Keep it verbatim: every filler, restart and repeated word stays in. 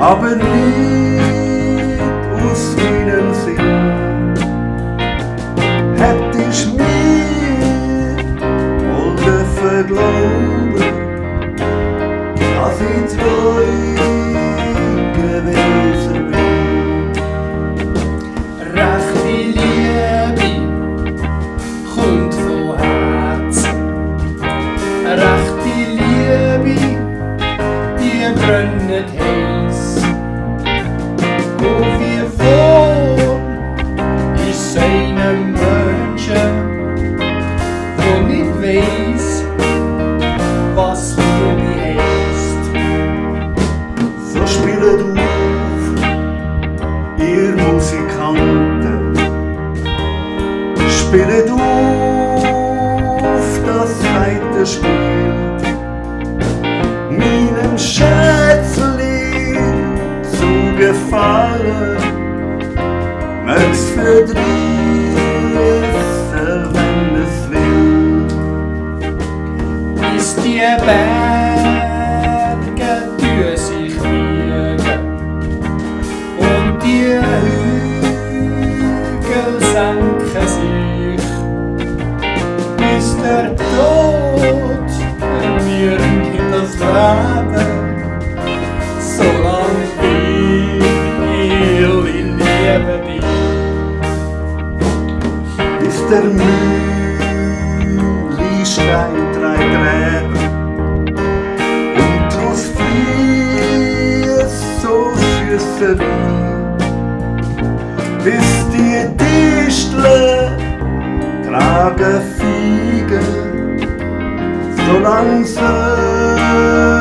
aber nicht aus meinem Sinn. Hätt ich mir wohl dürfen glauben, dass ich treu gewesen bin. Rechte Liebe kommt von Herzen. Rechte Liebe, die brennt heiß. Oh, wie wohl ist einem Menschen, der nicht weiss, was Liebe heisst. So spielt auf, ihr Musikanten, spielt auf das zweite Spiel. Meinem Schätzli zu gefallen, möcht's verdrießen, wenn es will. Bis die Berge tun sich wiegen und die Hügel senken sich, bis der Tod mir in das Leben, solange will ich liebe dich. Bis der Mühlstein drei Gräber und draus fließt so süße Wein, bis die Disteln tragen Fliegen, so langsam